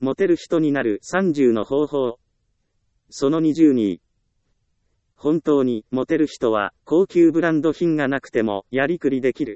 モテる人になる30の方法。その22。本当にモテる人は高級ブランド品がなくてもやりくりできる。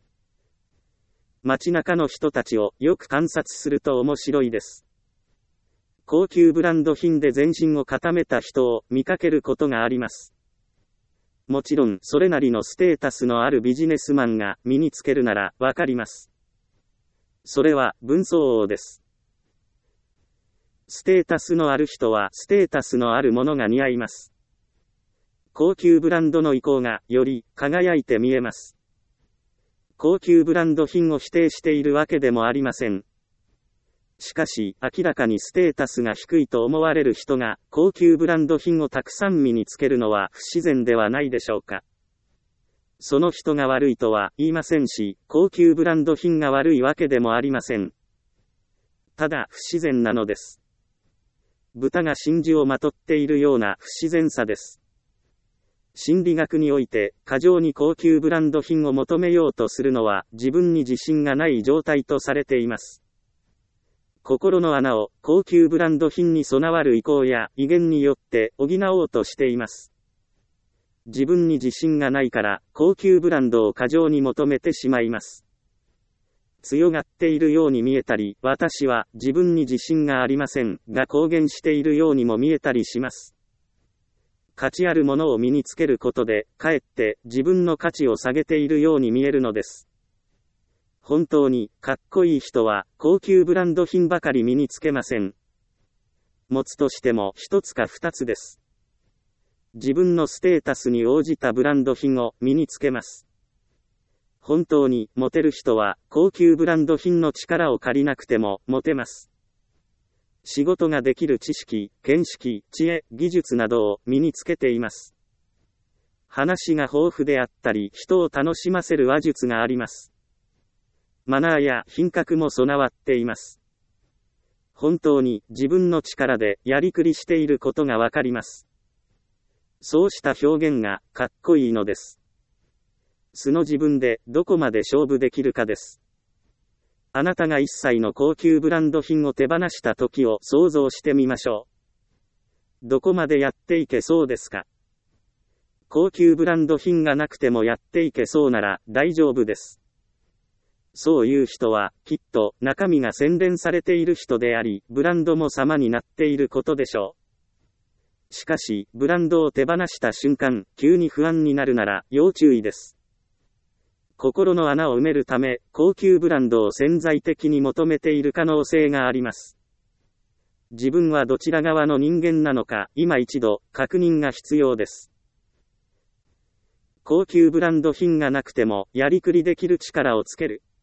街中の人たちをよく観察すると面白いです。高級ブランド品で全身を固めた人を見かけることがあります。もちろんそれなりのステータスのあるビジネスマンが身につけるならわかります。それは分相応です。ステータスのある人はステータスのあるものが似合います。高級ブランドの意向がより輝いて見えます。高級ブランド品を否定しているわけでもありません。しかし、明らかにステータスが低いと思われる人が高級ブランド品をたくさん身につけるのは不自然ではないでしょうか。その人が悪いとは言いませんし、高級ブランド品が悪いわけでもありません。ただ不自然なのです。豚が真珠をまとっているような不自然さです。心理学において、過剰に高級ブランド品を求めようとするのは自分に自信がない状態とされています。心の穴を高級ブランド品に備わる意向や威厳によって補おうとしています。自分に自信がないから高級ブランドを過剰に求めてしまいます。強がっているように見えたり、私は自分に自信がありませんが公言しているようにも見えたりします。価値あるものを身につけることで、かえって自分の価値を下げているように見えるのです。本当にかっこいい人は高級ブランド品ばかり身につけません。持つとしても一つか二つです。自分のステータスに応じたブランド品を身につけます。本当にモテる人は高級ブランド品の力を借りなくてもモテます。仕事ができる知識、見識、知恵、技術などを身につけています。話が豊富であったり、人を楽しませる話術があります。マナーや品格も備わっています。本当に自分の力でやりくりしていることがわかります。そうした表現がかっこいいのです。素の自分でどこまで勝負できるかです。あなたが一切の高級ブランド品を手放した時を想像してみましょう。どこまでやっていけそうですか？高級ブランド品がなくてもやっていけそうなら大丈夫です。そういう人は、きっと中身が洗練されている人であり、ブランドも様になっていることでしょう。しかし、ブランドを手放した瞬間、急に不安になるなら、要注意です。心の穴を埋めるため、高級ブランドを潜在的に求めている可能性があります。自分はどちら側の人間なのか、今一度、確認が必要です。高級ブランド品がなくても、やりくりできる力をつける。